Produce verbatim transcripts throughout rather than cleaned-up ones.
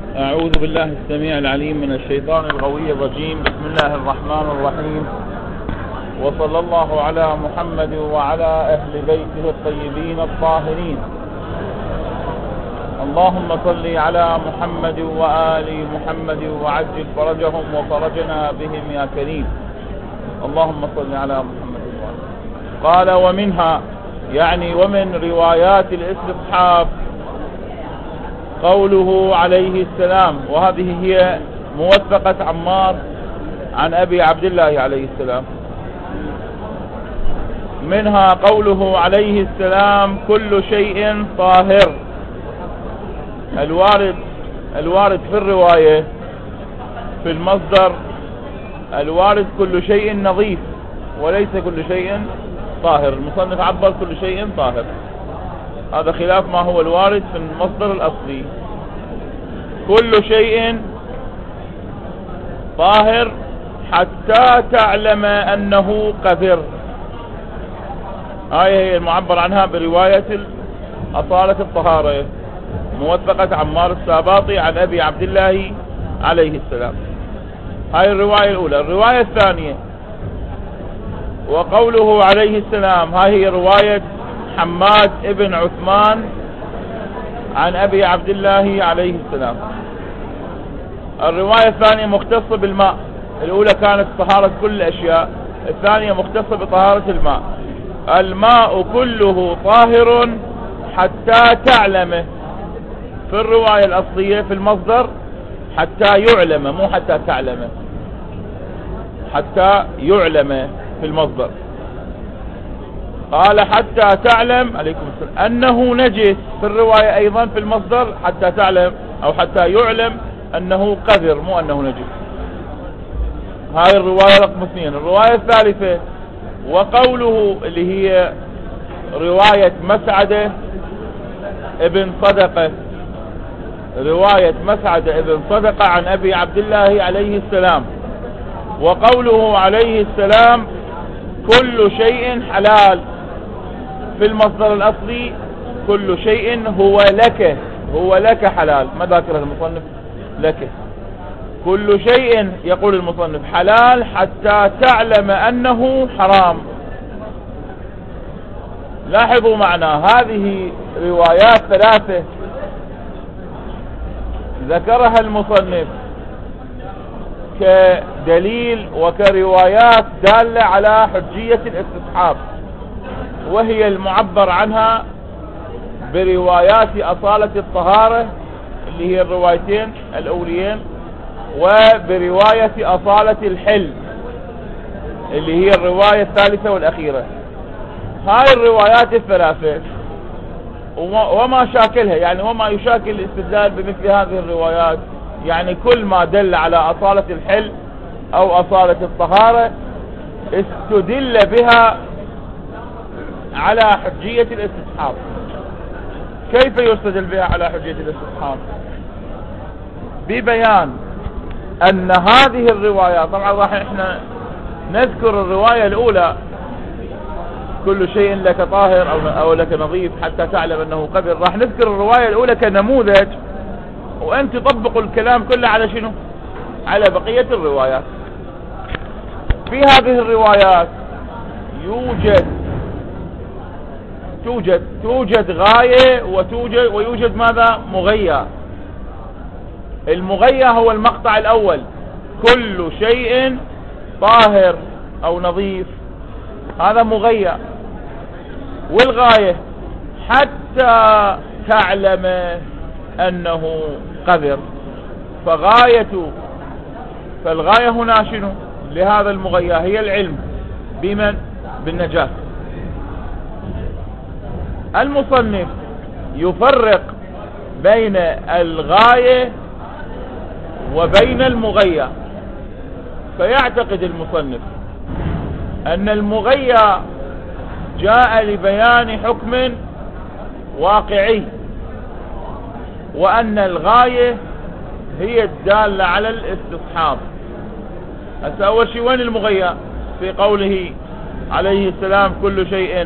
أعوذ بالله السميع العليم من الشيطان الغوي الرجيم. بسم الله الرحمن الرحيم، وصلى الله على محمد وعلى أهل بيته الطيبين الطاهرين. اللهم صل على محمد وآل محمد وعجل فرجهم وفرجنا بهم يا كريم. اللهم صل على محمد وآل. قال ومنها يعني ومن روايات الاستصحاب قوله عليه السلام، وهذه هي موثقة عمار عن أبي عبد الله عليه السلام. منها قوله عليه السلام كل شيء طاهر. الوارد الوارد في الرواية في المصدر الوارد كل شيء نظيف وليس كل شيء طاهر. المصنف عبر كل شيء طاهر، هذا خلاف ما هو الوارد في المصدر الأصلي. كل شيء طاهر حتى تعلم أنه قذر. هاي هي المعبر عنها برواية أصالة الطهارة، موثقة عمار الساباطي عن أبي عبد الله عليه السلام. هاي الرواية الأولى. الرواية الثانية وقوله عليه السلام، هاي هي رواية حماد ابن عثمان عن أبي عبد الله عليه السلام. الرواية الثانية مختصة بالماء. الأولى كانت طهارة كل الأشياء، الثانية مختصة بطهارة الماء. الماء كله طاهر حتى تعلمه. في الرواية الأصلية في المصدر حتى يعلم، مو حتى تعلمه، حتى يعلم في المصدر. قال حتى تعلم عليكم السلام أنه نجس. في الرواية أيضا في المصدر حتى تعلم أو حتى يعلم أنه قذر، مو أنه نجس. هاي الرواية رقم اثنين. الرواية الثالثة وقوله اللي هي رواية مسعدة ابن صدقة، رواية مسعدة ابن صدقة عن أبي عبد الله عليه السلام. وقوله عليه السلام كل شيء حلال. في المصدر الأصلي كل شيء هو لك، هو لك حلال، ما ذاكره المصنف لك. كل شيء يقول المصنف حلال حتى تعلم أنه حرام. لاحظوا معنا هذه روايات ثلاثة ذكرها المصنف كدليل وكروايات دالة على حجية الاستصحاب، وهي المعبر عنها بروايات أصالة الطهارة اللي هي الروايتين الأوليين، وبرواية أصالة الحل اللي هي الرواية الثالثة والأخيرة. هاي الروايات الثلاثة وما شاكلها، يعني وما يشاكل الاستدلال بمثل هذه الروايات، يعني كل ما دل على أصالة الحل أو أصالة الطهارة استدل بها على حجية الاستصحاب. كيف يستدل بها على حجية الاستصحاب؟ ببيان أن هذه الروايات، طبعا راح احنا نذكر الرواية الأولى كل شيء لك طاهر أو, أو لك نظيف حتى تعلم أنه قذر، راح نذكر الرواية الأولى كنموذج، وأنت تطبقوا الكلام كله على شنو؟ على بقية الروايات. في هذه الروايات يوجد توجد توجد غاية وتوجد ويوجد ماذا؟ مغية. المغية هو المقطع الأول، كل شيء طاهر أو نظيف، هذا مغية. والغاية حتى تعلم أنه قذر. فغاية فالغاية هنا شنو لهذا المغية؟ هي العلم بمن؟ بالنجاسة. المصنف يفرق بين الغاية وبين المغية، فيعتقد المصنف أن المغية جاء لبيان حكم واقعي، وأن الغاية هي الدالة على الاستصحاب. هسه أول شيء وين المغية؟ في قوله عليه السلام كل شيء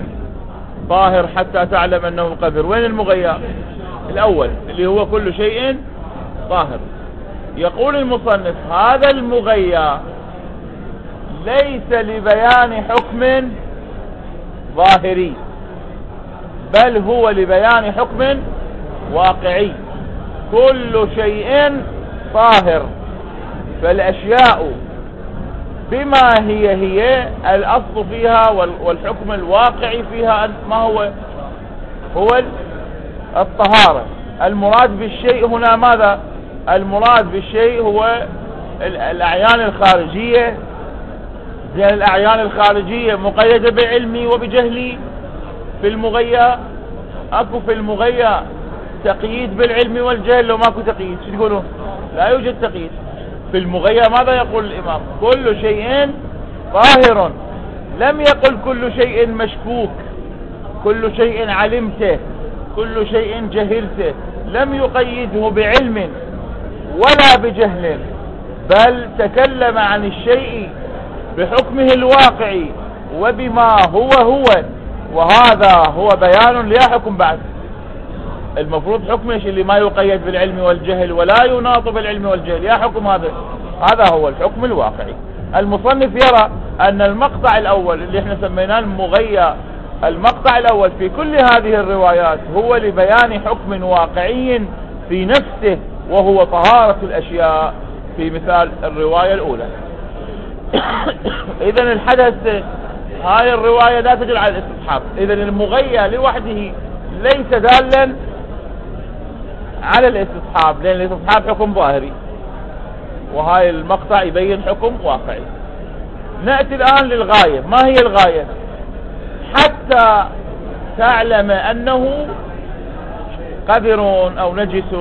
طاهر حتى تعلم أنه قذر. وين المغير؟ الأول اللي هو كل شيء طاهر. يقول المصنف هذا المغيى ليس لبيان حكم ظاهري، بل هو لبيان حكم واقعي. كل شيء طاهر، فالأشياء بما هي هي الأصل فيها والحكم الواقعي فيها ما هو؟ هو الطهارة. المراد بالشيء هنا ماذا؟ المراد بالشيء هو الأعيان الخارجية. زين الأعيان الخارجية مقيدة بعلمي وبجهلي في المغيى. اكو في المغيى تقييد بالعلم والجهل؟ لو ماكو تقييد شو تقولون؟ لا يوجد تقييد في المغيى. ماذا يقول الإمام؟ كل شيء طاهر، لم يقل كل شيء مشكوك، كل شيء علمته، كل شيء جهلته، لم يقيده بعلم ولا بجهل، بل تكلم عن الشيء بحكمه الواقعي وبما هو هو، وهذا هو بيان لا حكم بعد. المفروض حكم ايش؟ اللي ما يقيد بالعلم والجهل ولا يناط بالعلم والجهل، يا حكم هذا. هذا هو الحكم الواقعي. المصنف يرى ان المقطع الاول اللي احنا سميناه المغيى، المقطع الاول في كل هذه الروايات هو لبيان حكم واقعي في نفسه، وهو طهارة الاشياء في مثال الرواية الاولى. اذا الحدث هاي الرواية لا تدل على الاستصحاب. اذا المغيى لوحده ليس دالا على الاستصحاب، لان الاستصحاب حكم ظاهري، وهاي المقطع يبين حكم واقعي. نأتي الآن للغاية. ما هي الغاية؟ حتى تعلم أنه قذر أو نجس.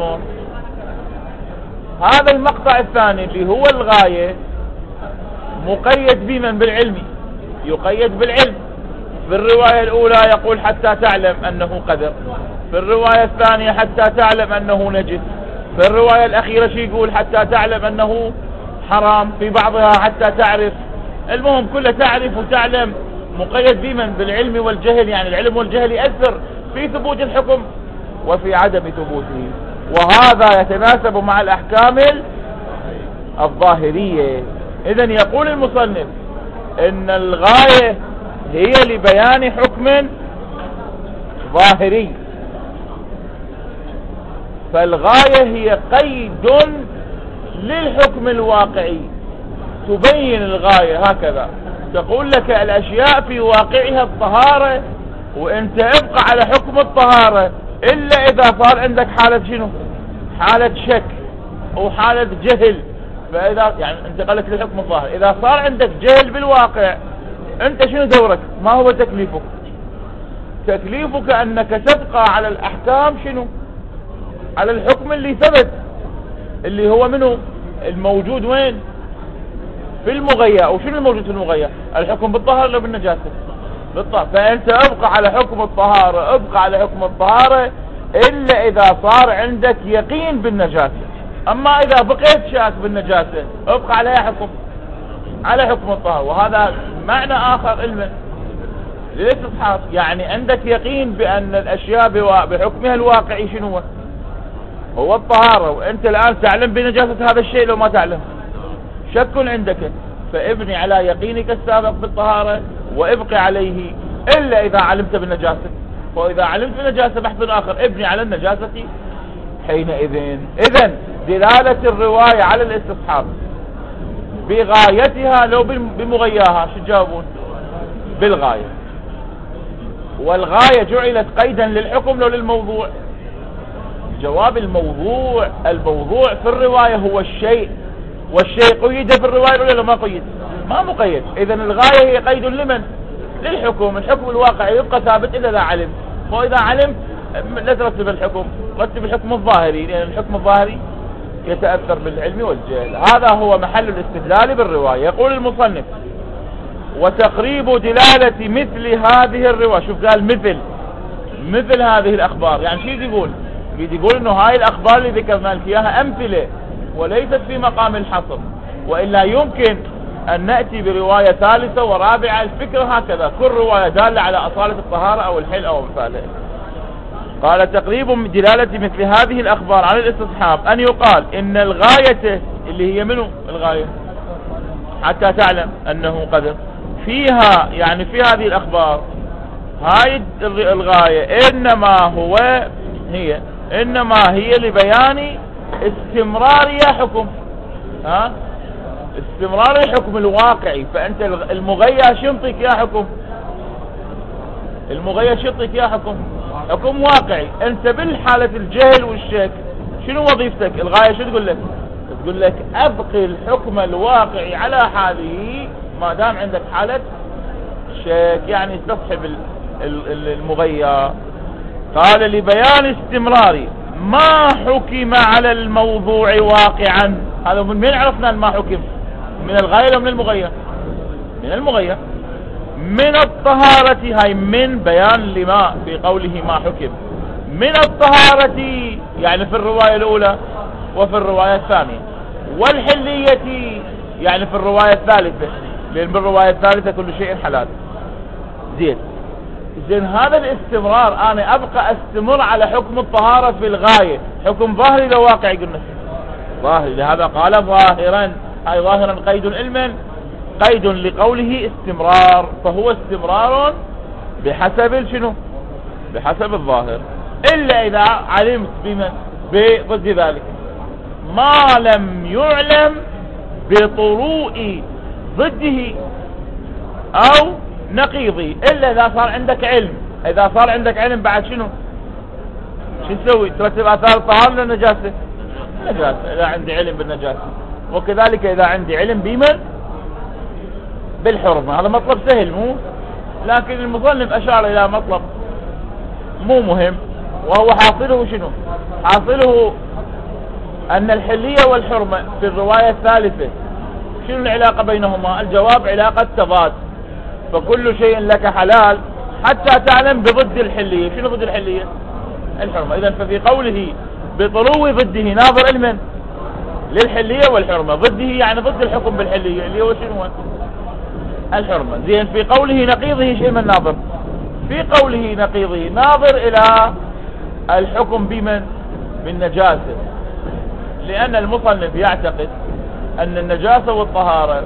هذا المقطع الثاني اللي هو الغاية مقيد بمن؟ بالعلم، يقيد بالعلم. في الرواية الأولى يقول حتى تعلم أنه قذر، في الرواية الثانية حتى تعلم أنه نجس، في الرواية الأخيرة شي يقول حتى تعلم أنه حرام، في بعضها حتى تعرف. المهم كله تعرف وتعلم، مقيد بمن؟ بالعلم والجهل. يعني العلم والجهل يأثر في ثبوت الحكم وفي عدم ثبوته، وهذا يتناسب مع الأحكام الظاهرية. إذن يقول المصنف إن الغاية هي لبيان حكم ظاهري، فالغاية هي قيد للحكم الواقعي. تبين الغاية هكذا، تقول لك الأشياء في واقعها الطهارة، وانت ابقى على حكم الطهارة إلا إذا صار عندك حالة شنو؟ حالة شك أو حالة جهل. فإذا يعني انتقلت للحكم الظاهر، إذا صار عندك جهل بالواقع انت شنو دورك؟ ما هو تكليفك؟ تكليفك أنك تبقى على الأحكام شنو؟ على الحكم اللي ثبت، اللي هو منه الموجود وين؟ في المغيى. أو شنو الموجود في المغيى؟ الحكم بالطهارة ولا بالنجاسة؟ بالطهارة. فأنت ابقى على حكم الطهارة، ابقى على حكم الطهارة إلا إذا صار عندك يقين بالنجاسة. أما إذا بقيت شاك بالنجاسة ابقى على حكم على حكم الطهارة. وهذا معنى آخر علما للاستصحاب، يعني عندك يقين بأن الأشياء بحكمها الواقعي شنو هو الطهارة، وأنت الآن تعلم بنجاسة هذا الشيء لو ما تعلم، شك عندك، فابني على يقينك السابق بالطهارة وابقي عليه إلا إذا علمت بالنجاسة. وإذا علمت بالنجاسة بحث آخر، ابني على النجاسة حينئذ. إذن دلالة الرواية على الاستصحاب بغايتها لو بمغياها شو تجاوبون؟ بالغاية. والغاية جعلت قيدا للحكم لو للموضوع؟ جواب الموضوع. الموضوع في الرواية هو الشيء، والشيء قيد في الرواية ولا ما قيد؟ ما مقيد. إذن الغاية هي قيد لمن؟ للحكم. الحكم الواقعي يبقى ثابت إلا إذا علم، وإذا علم لا ترتب الحكم، رتب الحكم الظاهري، لأن الحكم الظاهري يتأثر بالعلم والجهل. هذا هو محل الاستدلال بالرواية. يقول المصنف وتقريب دلالة مثل هذه الرواية. شوف قال مثل مثل هذه الأخبار، يعني شو يقول؟ يقول إنه هاي الأخبار اللي ذكرنا لك إياها أمثلة وليست في مقام الحصر، وإلا يمكن أن نأتي برواية ثالثة ورابعة. الفكرة هكذا، كل رواية دالة على أصالة الطهارة أو الحل أو مثاله. قال تقريب دلالة مثل هذه الأخبار على الاستصحاب أن يقال إن الغاية اللي هي منه الغاية حتى تعلم أنه قدر فيها، يعني في هذه الأخبار هاي الغاية إنما هو هي إنما هي لبيان استمرار حكم، ها استمرار الحكم الواقعي. فأنت المغير شنطك يا حكم، المغير شنطك يا حكم حكم واقعي. أنت بالحالة الجهل والشك شنو وظيفتك؟ الغاية شو تقول لك؟ تقول لك أبقي الحكم الواقعي على حاله ما دام عندك حالة شك، يعني استصحب المغير. قال لبيان استمرار ما حكم على الموضوع واقعا. هذا من من عرفنا ما حكم؟ من الغاية ومن المغير؟ من المغير. من الطهارة، هاي من بيان لما في قوله ما حكم. من الطهارة يعني في الرواية الأولى وفي الرواية الثانية، والحلية يعني في الرواية الثالثة، لأن بالرواية الثالثة كل شيء حلال. زين زين هذا الاستمرار أنا أبقى أستمر على حكم الطهارة في الغاية، حكم ظاهري لو واقعي قلنا ظاهري، لهذا قال ظاهرا، أي ظاهرا قيد علما، قيد لقوله استمرار، فهو استمرار بحسب شنو؟ بحسب الظاهر، إلا إذا علمت بمن بضد ذلك ما لم يعلم بطروء ضده أو نقيضه، إلا إذا صار عندك علم. إذا صار عندك علم بعد شنو شو تسوي؟ ترتب آثار الطهارة للنجاسة، نجاسة إذا عندي علم بالنجاسة. وكذلك إذا عندي علم بمن بالحرمة. هذا مطلب سهل مو، لكن المصنف أشار إلى مطلب مو مهم، وهو حاصله شنو؟ حاصله أن الحلية والحرمة في الرواية الثالثة شنو العلاقة بينهما؟ الجواب علاقة تضاد، فكل شيء لك حلال حتى تعلم بضد الحلية. شنو ضد الحلية؟ الحرمة. إذن ففي قوله بطلو ضده ناظر علما للحلية والحرمة، ضده يعني ضد الحكم بالحلية اللي هو شنو؟ الحرمة. زين في قوله نقيضه شيء من ناظر، في قوله نقيضه ناظر إلى الحكم بمن؟ بالنجاسة، لأن المصنف يعتقد أن النجاسة والطهارة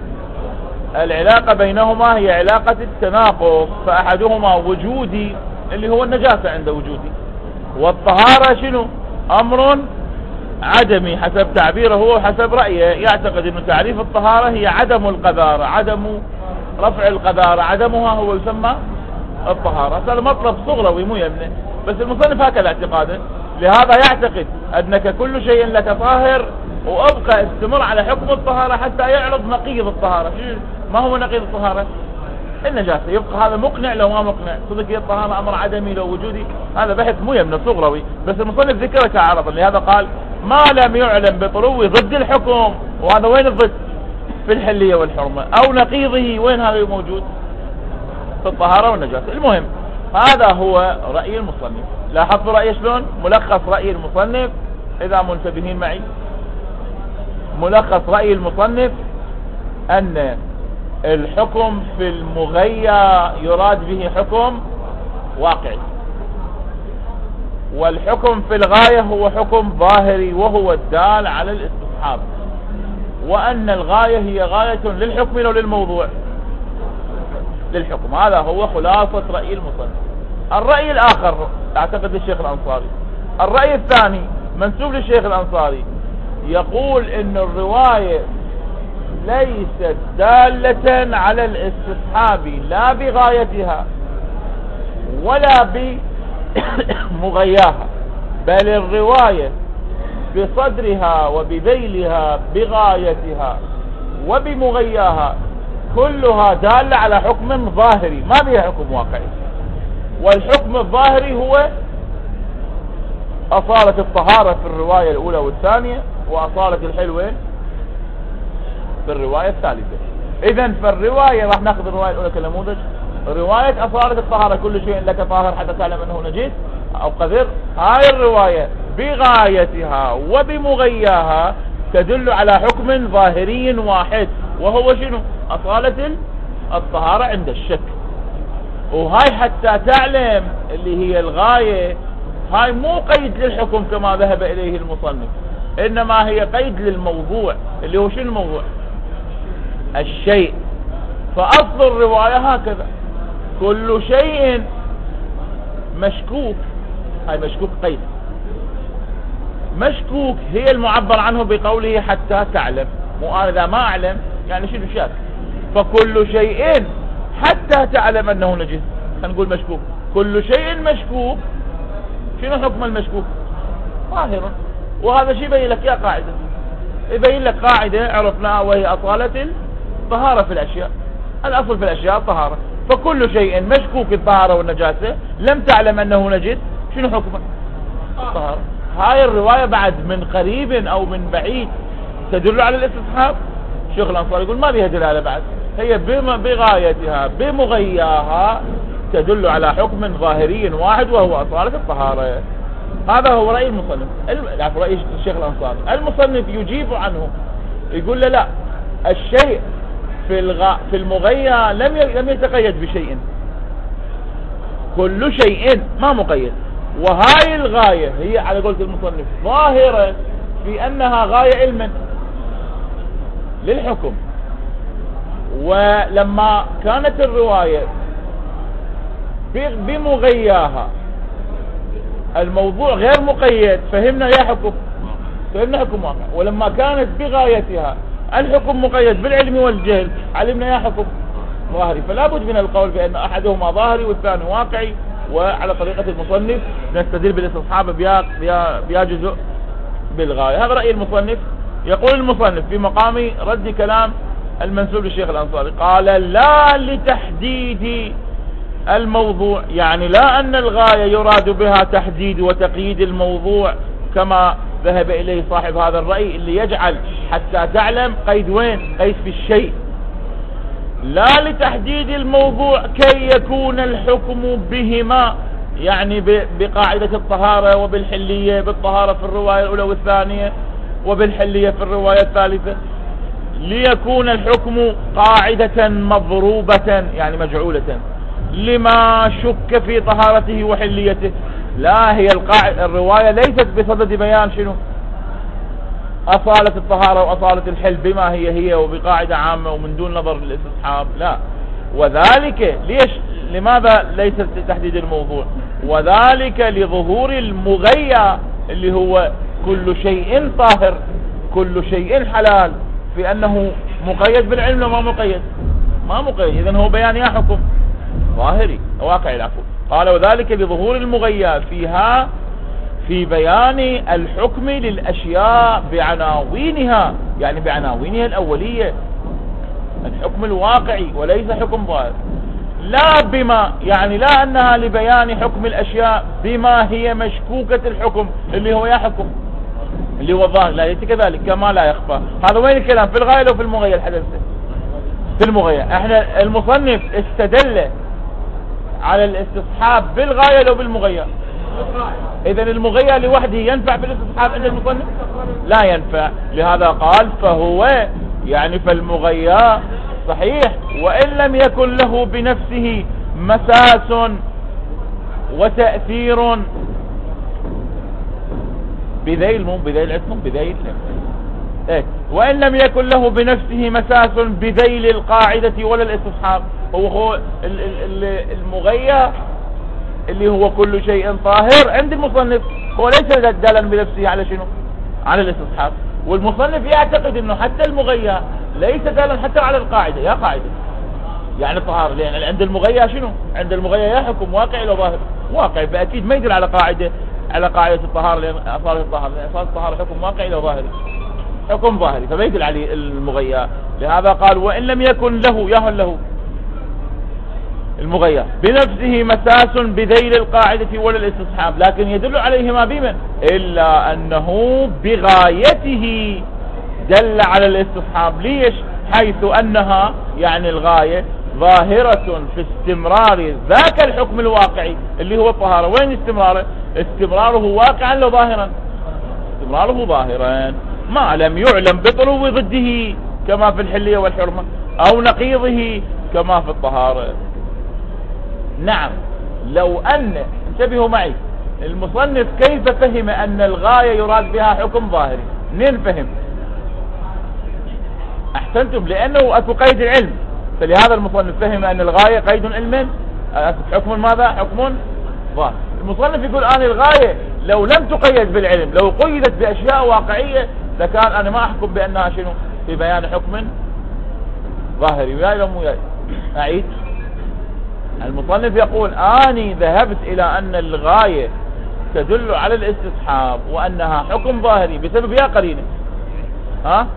العلاقة بينهما هي علاقة التناقض، فأحدهما وجودي اللي هو النجاسة عند وجودي، والطهارة شنو؟ أمر عدمي حسب تعبيره هو وحسب رأيه. يعتقد أن تعريف الطهارة هي عدم القذارة، عدم رفع القذارة، عدمها هو يسمى الطهارة. هذا مطلب صغروي مو يمنه، بس المصنف هكذا اعتقاده. لهذا يعتقد أنك كل شيء لك طاهر، وأبقى استمر على حكم الطهارة حتى يعرض نقيض الطهارة. ما هو نقيض الطهارة؟ النجاسة. يبقى هذا مقنع لو ما مقنع؟ صدق هي الطهارة أمر عدمي لو وجودي؟ هذا بحث مو يمنه صغروي، بس المصنف ذكره كعرضا. لهذا قال ما لم يعلم بطلوه ضد الحكم، وهذا وين الضد؟ في الحلية والحرمة. أو نقيضه وين هذا موجود؟ في الطهارة والنجاسة. المهم هذا هو رأي المصنف. لاحظتوا رأيه شلون؟ ملخص رأي المصنف إذا منتبهين معي. ملخص رأي المصنف أن الحكم في المغير يراد به حكم واقعي، والحكم في الغاية هو حكم ظاهري وهو الدال على الاستصحاب، وأن الغاية هي غاية للحكم أو للموضوع؟ للحكم. هذا هو خلاصة رأي المصنف. الرأي الآخر أعتقد للشيخ الأنصاري، الرأي الثاني منسوب للشيخ الأنصاري، يقول إن الرواية ليست دالة على الاستصحاب لا بغايتها ولا بمغياها، بل الرواية بصدرها وبذيلها بغايتها وبمغياها كلها دالة على حكم ظاهري ما بها حكم واقعي. والحكم الظاهري هو أصالة الطهارة في الرواية الأولى والثانية، وأصالة الحلوة في الرواية الثالثة. إذن فالرواية راح ناخذ الرواية الأولى كنموذج. رواية أصالة الطهارة كل شيء لك طاهر حتى تعلم أنه نجس أو قذر، هاي الرواية بغايتها وبمغياها تدل على حكم ظاهري واحد، وهو شنو؟ أصالة الطهارة عند الشك. وهاي حتى تعلم اللي هي الغاية هاي مو قيد للحكم كما ذهب إليه المصنف، إنما هي قيد للموضوع اللي هو شنو الموضوع؟ الشيء. فأصل الرواية هكذا، كل شيء مشكوك، هاي مشكوك قيد. مشكوك هي المعبر عنه بقوله حتى تعلم، مو أنا إذا ما أعلم يعني شنو شاك. فكل شيء حتى تعلم أنه نجس، خلينا نقول مشكوك. كل شيء مشكوك، شنو حكم المشكوك؟ ظاهر. وهذا شيء يبين لك يا قاعدة، يبين لك قاعدة عرفناها وهي أصالة الطهارة في الأشياء. الأصل في الأشياء الطهارة، فكل شيء مشكوك الطهارة والنجاسة لم تعلم أنه نجس، شنو حكمه؟ الطهارة. هاي الرواية بعد من قريب أو من بعيد تدل على الاستصحاب. الشيخ الأنصاري يقول ما بها دلالة بعد، هي بغايتها بمغياها تدل على حكم ظاهري واحد وهو أصالة الطهارة. هذا هو رأي المصنف، يعني رأي الشيخ الأنصاري. المصنف يجيب عنه، يقول له لا، الشيء في الغ... في المغيا لم ي... لم يتقيد بشيء، كل شيء ما مقيد. وهاي الغاية هي على قولة المصنف ظاهرة في أنها غاية علما للحكم. ولما كانت الرواية بمغياها الموضوع غير مقيد فهمنا يا حكم، فهمنا حكم واقع. ولما كانت بغايتها الحكم مقيد بالعلم والجهل علمنا يا حكم ظاهري. فلا بد من القول بأن أحدهما ظاهري والثاني واقعي. وعلى طريقة المصنف نستدل بالاستصحاب بيا جزء بالغاية. هذا رأي المصنف. يقول المصنف في مقام رد كلام المنسوب للشيخ الأنصاري، قال لا لتحديد الموضوع، يعني لا أن الغاية يراد بها تحديد وتقييد الموضوع كما ذهب إليه صاحب هذا الرأي اللي يجعل حتى تعلم قيد وين؟ قيد في الشيء. لا لتحديد الموضوع كي يكون الحكم بهما، يعني بقاعدة الطهارة وبالحلية، بالطهارة في الرواية الأولى والثانية وبالحلية في الرواية الثالثة، ليكون الحكم قاعدة مضروبة يعني مجعولة لما شك في طهارته وحليته. لا، هي القاعدة الرواية ليست بصدد بيان شنو؟ أصالة الطهارة وأصالة الحل بما هي هي وبقاعدة عامة ومن دون نظر للاستصحاب، لا. وذلك ليش؟ لماذا ليست تحديد الموضوع؟ وذلك لظهور المغيا اللي هو كل شيء طاهر، كل شيء حلال، في أنه مقيد بالعلم وما مقيد؟ ما مقيد. إذن هو بيان يا حكم ظاهري واقعي العفو. قال وذلك لظهور المغيا فيها في بيان الحكم للأشياء بعناوينها، يعني بعناوينها الأولية، الحكم الواقعي وليس حكم ظاهر. لا بما، يعني لا أنها لبيان حكم الأشياء بما هي مشكوكة الحكم اللي هو يا حكم اللي هو الظاهر، لا ليس كذلك كما لا يخفى. هذا وين الكلام؟ في الغاية لو في المغيا؟ الحدث في المغيا. احنا المصنف استدل على الاستصحاب بالغاية لو بالمغيا؟ اذا المغيا لوحده ينفع في الاستصحاب عند المصنف؟ لا ينفع. لهذا قال فهو، يعني فالمغيا صحيح وإن لم يكن له بنفسه مساس وتأثير بذيل، مو بذيل اسمه بذيل ايه، وإن لم يكن له بنفسه مساس بذيل القاعدة ولا الاستصحاب. هو هو المغيا اللي هو كل شيء طاهر عند المصنف هو ليس دالا بنفسه على شنو؟ على الاستصحاب. والمصنف يعتقد انه حتى المغيا ليس دالا حتى على القاعدة، يا قاعدة يعني الطهارة، لان عند المغيا شنو؟ عند المغيا يا حكم واقعي لو ظاهر؟ واقعي، فاكيد ما يدل على قاعدة على قاعدة الطهارة، لان اصالة الطهارة لان اصالة الطهارة حكم واقعي لو ظاهري، حكم ظاهري، فما يدل عليه المغيا. لهذا قال وإن لم يكن له، يهل له المغيا بنفسه مساس بذيل القاعدة ولا الاستصحاب، لكن يدل عليهما بمن؟ إلا أنه بغايته دل على الاستصحاب. ليش؟ حيث أنها يعني الغاية ظاهرة في استمرار ذاك الحكم الواقعي اللي هو الطهارة. وين استمراره؟ استمراره واقعا لو ظاهرا؟ استمراره ظاهرا ما لم يعلم بطلو ضده كما في الحلية والحرمة أو نقيضه كما في الطهارة. نعم، لو أن، انتبهوا معي، المصنف كيف فهم ان الغاية يراد بها حكم ظاهري؟ منين فهم؟ احسنتم، لانه اكو قيد العلم، فلهذا المصنف فهم ان الغاية قيد علم، حكم ماذا؟ حكم ظاهر. المصنف يقول انا الغاية لو لم تقيد بالعلم، لو قيدت باشياء واقعية لكان انا ما احكم بانها شنو؟ في بيان حكم ظاهري. وياي لو مو وياي؟ اعيد. المصنف يقول اني ذهبت الى ان الغاية تدل على الاستصحاب وانها حكم ظاهري بسبب يا قرينة، ها؟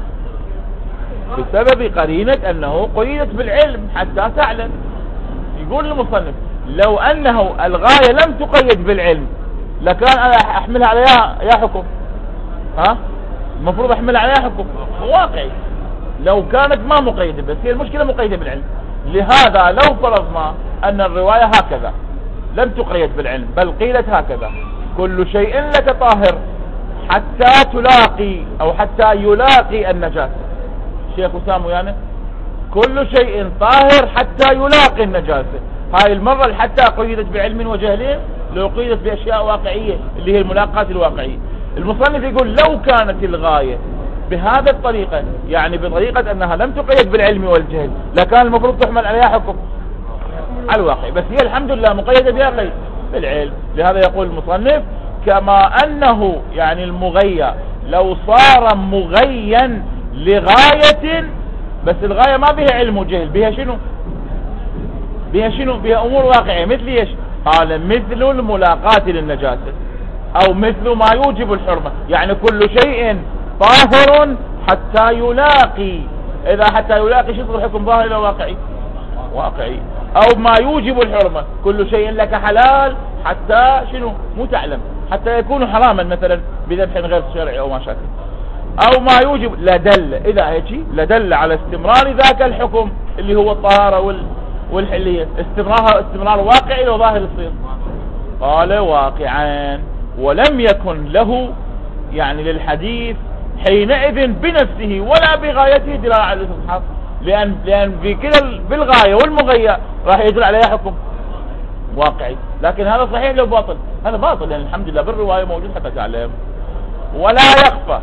بسبب قرينة انه قيدت بالعلم حتى تعلم. يقول المصنف لو انه الغاية لم تقيد بالعلم لكان انا احملها على يا حكم، ها؟ المفروض احملها على يا حكم واقعي لو كانت ما مقيدة، بس هي المشكلة مقيدة بالعلم. لهذا لو فرضنا ان الرواية هكذا لم تقيد بالعلم بل قيلت هكذا: كل شيء لك طاهر حتى تلاقي او حتى يلاقي النجاسة. شيخ أسامة يعني كل شيء طاهر حتى يلاقي النجاسة. هاي المرة حتى قيدت بعلم وجهل، لو قيدت بأشياء واقعية اللي هي الملاقات الواقعية. المصنف يقول لو كانت الغاية بهذه الطريقة، يعني بطريقة أنها لم تقيد بالعلم والجهل، لكان المفروض تحمل عليها حكم على الواقع، بس هي الحمد لله مقيدة بها قيد بالعلم. لهذا يقول المصنف كما أنه يعني المغيى لو صار مغيا لغاية، بس الغاية ما بها علم وجهل، بها شنو؟ بها شنو؟ بها أمور واقعية. مثل ايش؟ قال مثل الملاقاة للنجاسة، أو مثل ما يوجب الحرمة. يعني كل شيء طاهر حتى يلاقي، إذا حتى يلاقي شو يصير حكم ظاهري ولا واقعي؟ واقعي. أو ما يوجب الحرمة، كل شيء لك حلال حتى شنو؟ مو تعلم، حتى يكون حراما مثلا بذبح غير شرعي أو ما شاكل. او ما يوجب لدل، اذا هيك لدل على استمرار ذاك الحكم اللي هو الطهارة وال والحلية، استمرارها استمرار واقعي لو ظاهر يصير. قال واقعان، ولم يكن له يعني للحديث حينئذ بنفسه ولا بغايته دلالة على الاستصحاب، لان لان في كلا بالغاية والمغية راح يدل عليها حكم واقعي. لكن هذا صحيح لو باطل؟ هذا باطل، يعني الحمد لله بالرواية موجود حتى تعلم. ولا يخفى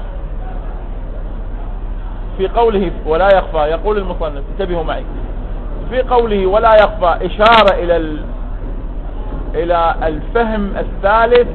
في قوله ولا يخفى، يقول المصنف انتبهوا معي، في قوله ولا يخفى إشارة إلى ال... إلى الفهم الثالث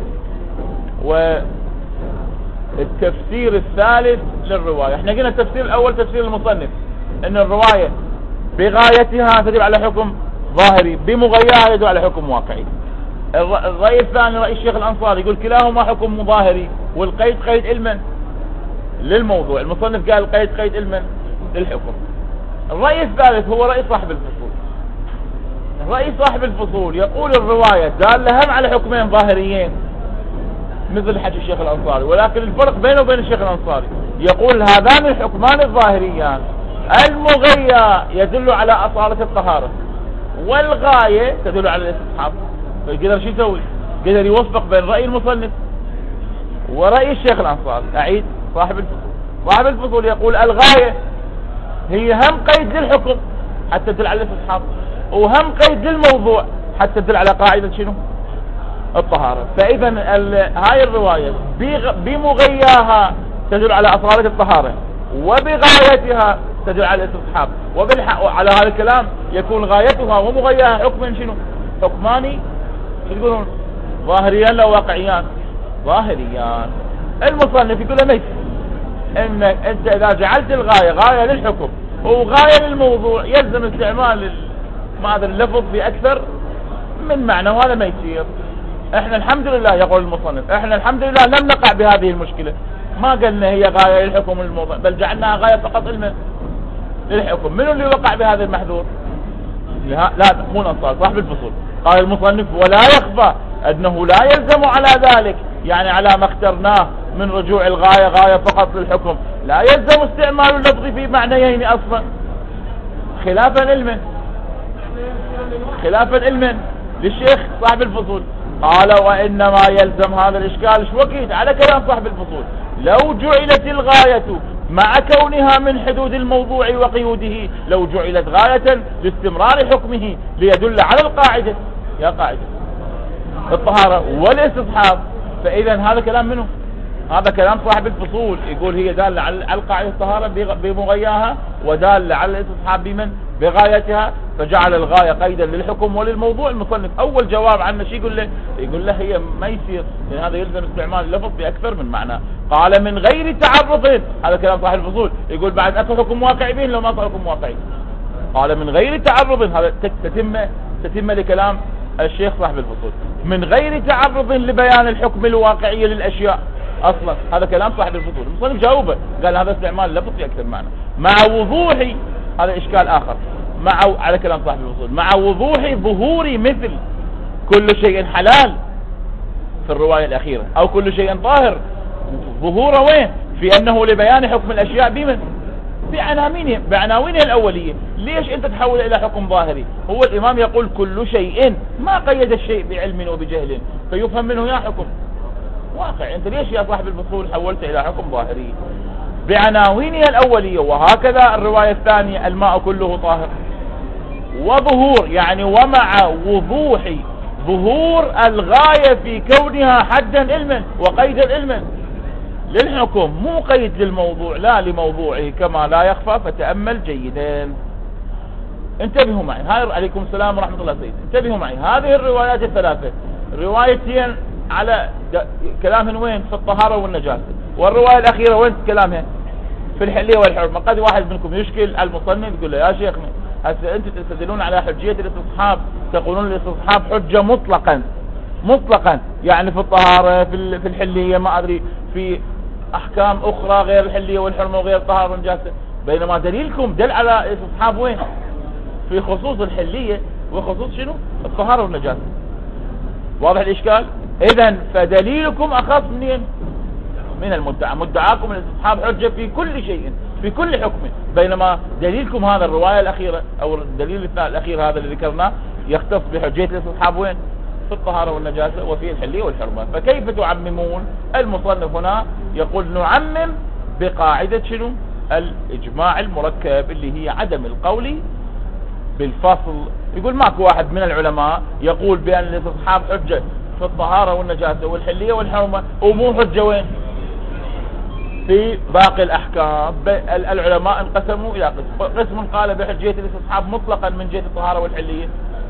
والتفسير الثالث للرواية. احنا قلنا التفسير الأول تفسير المصنف ان الرواية بغايتها تدل على حكم ظاهري، بمغياها يدل على حكم واقعي. الرأي الثاني رأي الشيخ الأنصاري يقول كلاهما حكم ظاهري، والقيد قيد علما للموضوع. المصنف قال قيد قيد علما للحكم. الرأي الثالث هو رأي صاحب الفصول. رأي صاحب الفصول يقول الرواية دالة هم على حكمين ظاهريين مثل حكي الشيخ الأنصاري، ولكن الفرق بينه وبين الشيخ الأنصاري يقول هذان الحكمان الظاهريان المغية يدل على أصالة الطهارة، والغاية تدل على الاستصحاب. فقدر شو يسوي؟ قدر يوفق بين رأي المصنف ورأي الشيخ الأنصاري. أعيد. صاحب الفصول صاحب الفصول يقول الغاية هي هم قيد للحكم حتى تدل على الاستصحاب، وهم قيد للموضوع حتى تدل على قاعدة شنو؟ الطهارة. فإذا هاي الرواية بمغياها تدل على أصالة الطهارة، وبغايتها تدل على الاستصحاب، وبالحق على هذا الكلام يكون غايتها ومغياها حكما شنو؟ حكماني شو تقولون؟ ظاهريان لا واقعيان؟ ظاهريان. المصنف يقول ليس، ان انت اذا جعلت الغاية غاية للحكم وغاية للموضوع يلزم استعمال ما هذا اللفظ بأكثر من معنى، وهذا ما يصير. احنا الحمد لله يقول المصنف احنا الحمد لله لم نقع بهذه المشكلة، ما قلنا هي غاية للحكم للموضوع، بل جعلناها غاية فقط للحكم. منو اللي وقع بهذا المحذور؟ لا مو الأنصار، صاحب الفصول. قال المصنف ولا يخفى انه لا يلزم على ذلك، يعني على ما اخترناه من رجوع الغاية غاية فقط للحكم، لا يلزم استعمال اللفظ في معنيين اصلا خلافا علما خلافا علما للشيخ صاحب الفصول. قال وانما يلزم هذا الاشكال شو وقيت على كلام صاحب الفصول لو جعلت الغاية مع كونها من حدود الموضوع وقيوده، لو جعلت غاية لاستمرار حكمه ليدل على القاعدة. يا قاعدة الطهارة والاستصحاب. فإذا هذا كلام منه؟ هذا كلام صاحب الفصول، يقول هي دالة على القاعدة الطهارة بمغياها، ودالة على الاستصحاب بمن؟ بغايتها، فجعل الغاية قيدا للحكم وللموضوع. المصنف أول جواب عنه شي يقول له؟ يقول له هي ما يصير، لأن هذا يلزم استعمال اللفظ بأكثر من معنى. قال من غير تعرض، هذا كلام صاحب الفصول، يقول بعد أكثر حكم واقعي به لو ما صار حكم واقعي. قال من غير تعرض، هذا تتم تتم لكلام الشيخ صاحب الفصول، من غير تعرض لبيان الحكم الواقعي للأشياء. اصلا هذا كلام صاحب الفصول. المصنف جاوبه قال هذا استعمال لفظ في اكثر معنى، مع وضوح، هذا اشكال اخر، مع على كلام صاحب الفصول، مع وضوح ظهور مثل كل شيء حلال في الرواية الاخيرة، او كل شيء طاهر، ظهوره وين؟ في انه لبيان حكم الاشياء بمن؟ بعناوينها بعناوينها الاولية. ليش انت تحول الى حكم ظاهري؟ هو الامام يقول كل شيء، ما قيد الشيء بعلم وبجهل، فيفهم منه يا حكم واقع. انت ليش يا صاحب الفصول حولت الى حكم ظاهري بعناوينها الاولية؟ وهكذا الرواية الثانية الماء كله طاهر، وظهور يعني ومع وضوح ظهور الغاية في كونها حدا علما وقيدا علما للحكم، مو قيد للموضوع لا لموضوعه كما لا يخفى، فتأمل جيدا. انتبهوا معي، هاي عليكم السلام ورحمة الله سيد. انتبهوا معي، هذه الروايات الثلاثة روايتين على كلامهن وين؟ في الطهارة والنجاسة، والرواية الأخيرة وين كلامها؟ في الحلية والحرمة. قد واحد منكم يشكل على المصنف يقول له يا شيخنا هسه انتم تستدلون على حجية الاستصحاب، تقولون الاستصحاب حجة مطلقا مطلقا، يعني في الطهارة في الحلية ما أدري في أحكام أخرى غير الحلية والحرمة وغير الطهارة والنجاسة، بينما دليلكم دل على الاستصحاب وين؟ في خصوص الحلية وخصوص شنو؟ الطهارة والنجاسة. واضح الإشكال؟ إذن فدليلكم أخص منين؟ من المدعى. مدعاكم الاستصحاب حجة في كل شيء في كل حكم، بينما دليلكم هذا الرواية الأخيرة أو الدليل الأخير هذا اللي ذكرناه يختص بحجية الاستصحاب وين؟ في الطهارة والنجاسة وفي الحلية والحرمة. فكيف تعممون؟ المصنف هنا يقول نعمم بقاعدة شنو؟ الإجماع المركب اللي هي عدم القول بالفصل. يقول ماكو واحد من العلماء يقول بأن الاستصحاب حجة في الطهارة والنجاسة والحلية والحرمة ومو حجة وين؟ في باقي الأحكام. العلماء انقسموا إلى قسم، قسم قال بحجية الاستصحاب مطلقا من جهة الطهارة والحلية،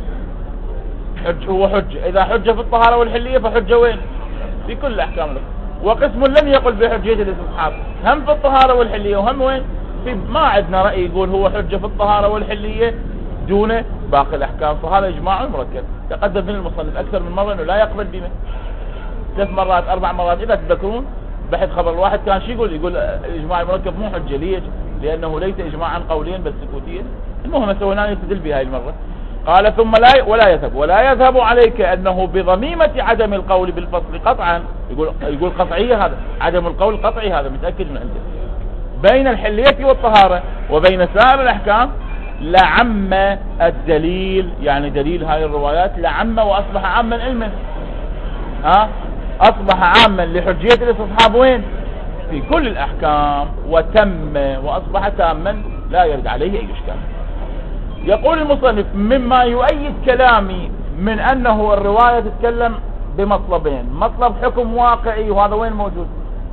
حج هو حجة، إذا حجة في الطهارة والحلية فحجة وين؟ في كل الأحكام لك. وقسم لم يقل بحجية الاستصحاب هم في الطهارة والحلية وهم وين؟ في ما عندنا رأي يقول هو حجة في الطهارة والحلية دون باقي الأحكام. فهذا إجماع مركب تقدم من المصنف أكثر من مرة أنه لا يقبل بما ثلاث مرات أربع مرات. إذا تذكرون بحث خبر الواحد كان شو يقول؟ يقول الإجماع المركب مو حجة. ليش؟ لأنه ليس إجماعا قوليا بل سكوتيا. المهم سوينا يستدل بهاي المرة. قال ثم لا ولا يذهب ولا يذهب عليك أنه بضميمة عدم القول بالفصل قطعا. يقول يقول قطعية، هذا عدم القول قطعي، هذا متأكد من عنده، بين الحلية والطهارة وبين سائر الأحكام لعم الدليل، يعني دليل هاي الروايات لعم وأصبح عاما علما. ها أصبح عاما لحجية الاستصحاب وين؟ في كل الأحكام، وتم وأصبح تاما لا يرد عليه أي إشكال. يقول المصنف مما يؤيد كلامي من أنه الرواية تتكلم بمطلبين، مطلب حكم واقعي وهذا وين موجود؟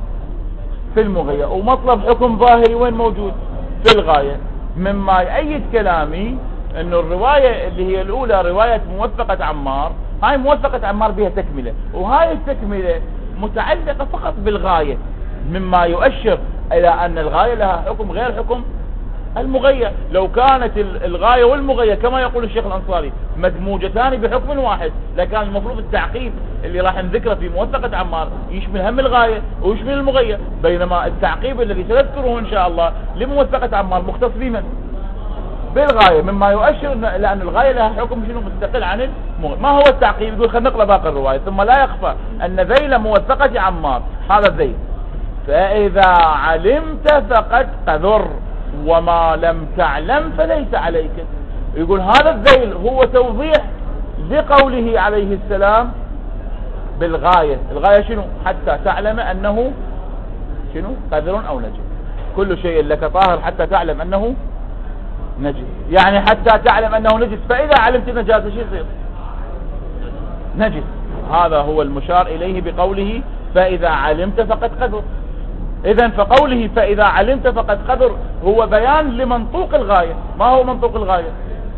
في المغية، ومطلب حكم ظاهري وين موجود؟ في الغاية. مما يؤيد كلامي أنه الرواية اللي هي الأولى رواية موثقة عمار، هاي موثقة عمار بها تكملة، وهاي التكملة متعلقة فقط بالغاية، مما يؤشر إلى أن الغاية لها حكم غير حكم المغية. لو كانت الغاية والمغية كما يقول الشيخ الأنصاري مدموجتان بحكم واحد لكان المفروض التعقيب اللي راح نذكره في موثقة عمار يشمل هم الغاية ويشمل المغية، بينما التعقيب الذي سنذكره إن شاء الله لموثقة عمار مختص بمن؟ بالغاية، مما يؤشر إلى أن الغاية لها حكم شنو مستقل عن المغية. ما هو التعقيب؟ يقول خلينا نقرأ باقي الرواية. ثم لا يخفى أن ذيل موثقة عمار، هذا الذيل، فإذا علمت فقد قذر وما لم تعلم فليس عليك. يقول هذا الذيل هو توضيح لقوله عليه السلام بالغاية. الغاية شنو؟ حتى تعلم أنه شنو؟ قذر أو نجس. كل شيء لك طاهر حتى تعلم أنه نجس، يعني حتى تعلم أنه نجس. فإذا علمت النجاسة شو يصير؟ نجس. هذا هو المشار إليه بقوله فإذا علمت فقد قدر. إذن فقوله فإذا علمت فقد قدر هو بيان لمنطوق الغاية. ما هو منطوق الغاية؟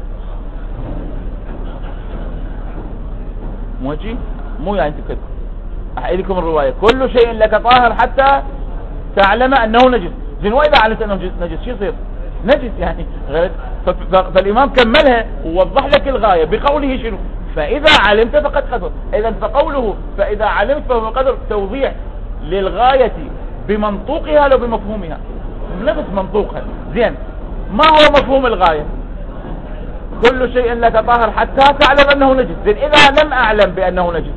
مو هيك؟ مو يعني كده. أحيي لكم الرواية كل شيء لك طاهر حتى تعلم أنه نجس. زين وإذا علمت أنه نجس شو يصير؟ نجس يعني غير. فالإمام كملها ووضح لك الغاية بقوله شنو؟ فإذا علمت فقد قدر. إذن فقوله فإذا علمت فهو قدر توضيح للغاية بمنطوقها لو بمفهومها، نفس منطوقها. زين ما هو مفهوم الغاية؟ كل شيء لك طاهر حتى تعلم أنه نجس. زين إذا لم أعلم بأنه نجس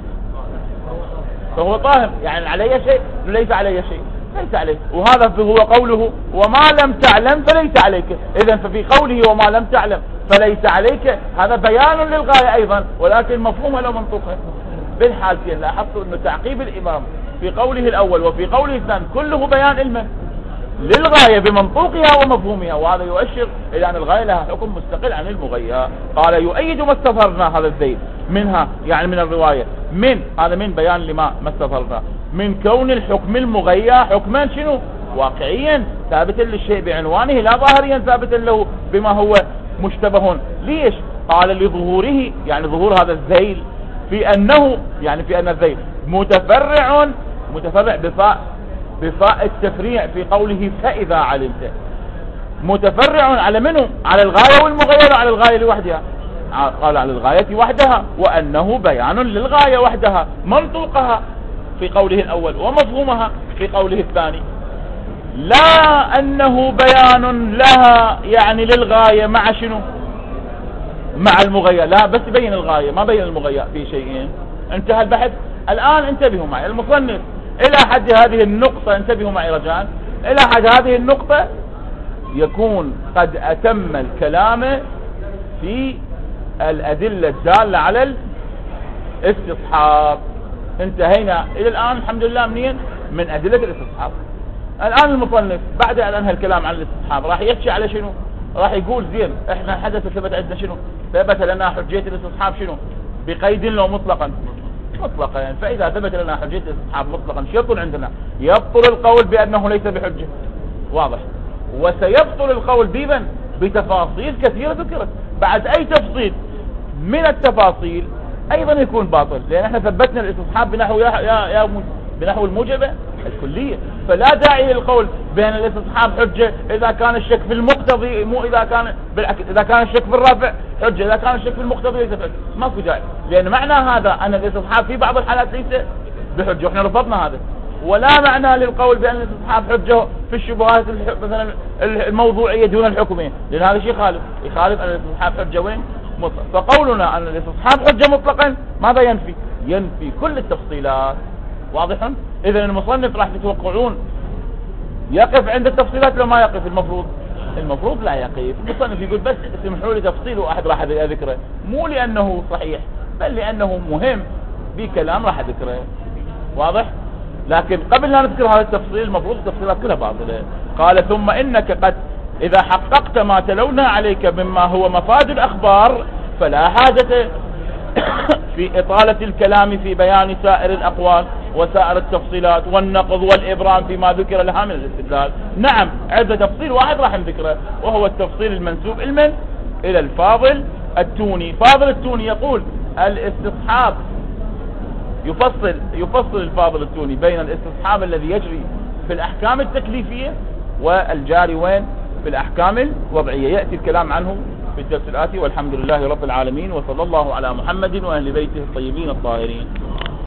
فهو طاهر، يعني علي شيء ليس علي شيء، ليس عليك. وهذا هو قوله وما لم تعلم فليس عليك. إذن ففي قوله وما لم تعلم فليس عليك هذا بيان للغاية أيضا، ولكن مفهومها لو منطوقها. بالحالتين لاحظتوا أنه تعقيب الإمام في قوله الأول وفي قوله الثاني كله بيان علمه للغاية بمنطوقها ومفهومها، وهذا يؤشر إلى أن الغاية لها حكم مستقل عن المغير. قال يؤيد ما استظهرنا هذا الذيل منها، يعني من الرواية، من هذا من بيان لما ما استظهرنا من كون الحكم المغير حكما شنو واقعيا ثابتا للشيء بعنوانه لا ظاهريا ثابتا له بما هو مشتبه. ليش؟ قال لظهوره، يعني ظهور هذا الذيل في أنه، يعني في أن الذيل متفرع متفرع بفاء بفاء التفريع في قوله فإذا علمت، متفرع على منه؟ على الغاية والمغير على الغاية لوحدها. قال على الغاية وحدها، وأنه بيان للغاية وحدها منطوقها في قوله الأول ومفهومها في قوله الثاني، لا أنه بيان لها يعني للغاية مع شنو؟ مع المغير. لا بس بين الغاية ما بين المغير في شيئين. انتهى البحث. الآن انتبهوا معي المصنف إلى حد هذه النقطة، انتبهوا معي رجاء، إلى حد هذه النقطة يكون قد أتم الكلام في الأدلة الدالة على الاستصحاب. انتهينا إلى الآن الحمد لله منين؟ من أدلة الاستصحاب. الآن المصنف بعد أن أنهى الكلام عن الاستصحاب راح يحكي على شنو؟ راح يقول زين احنا حدث ثبت عندنا شنو؟ ثبت لنا حجية الاستصحاب شنو؟ بقيد لو مطلقا مطلقا. يعني فإذا ثبت لنا حجية الاستصحاب مطلقا شو يبطل عندنا؟ يبطل القول بأنه ليس بحجة، واضح، وسيبطل القول بمن؟ بتفاصيل كثيرة ذكرت. بعد أي تفصيل من التفاصيل أيضا يكون باطل، لأن احنا ثبتنا الاستصحاب بنحو يا يا يا بنحو الموجبة الكلية، فلا داعي للقول بأن الاستصحاب حجة إذا كان الشك في المقتضي، مو إذا كان بالعكس، إذا كان الشك في الرافع حجة، إذا كان الشك في المقتضي ليس حجة. ما في داعي، لأن معنى هذا أن الاستصحاب في بعض الحالات ليس بحجة، وإحنا رفضنا هذا. ولا معنى للقول بأن الاستصحاب حجة في الشبهات مثلا الموضوعية دون الحكمية، لأن هذا شيء خالف يخالف أن الاستصحاب حجة وين؟ مطلق. فقولنا أن الاستصحاب حجة مطلقا ماذا ينفي؟ ينفي كل التفصيلات. واضح؟ إذن المصنف راح تتوقعون يقف عند التفصيلات لو ما يقف. المفروض المفروض لا يقف. المصنف يقول بس اسمحوا لي تفصيل واحد راح أذكره، مو لأنه صحيح بل لأنه مهم بكلام راح أذكره. واضح؟ لكن قبل لا نذكر هذا التفصيل المفروض التفصيلات كلها باطلة. قال ثم إنك قد إذا حققت ما تلونا عليك مما هو مفاد الأخبار فلا حاجة في إطالة الكلام في بيان سائر الأقوال وسائر التفصيلات والنقض والإبرام فيما ذكر لها من الاستدلال. نعم عدة تفصيل واحد راح نذكره، وهو التفصيل المنسوب المن إلى الفاضل التوني. فاضل التوني يقول الاستصحاب يفصل يفصل الفاضل التوني بين الاستصحاب الذي يجري في الأحكام التكليفية والجاري وين؟ في الأحكام الوضعية. يأتي الكلام عنه في الدرس الآتي، والحمد لله رب العالمين، وصلى الله على محمد وأهل بيته الطيبين الطاهرين.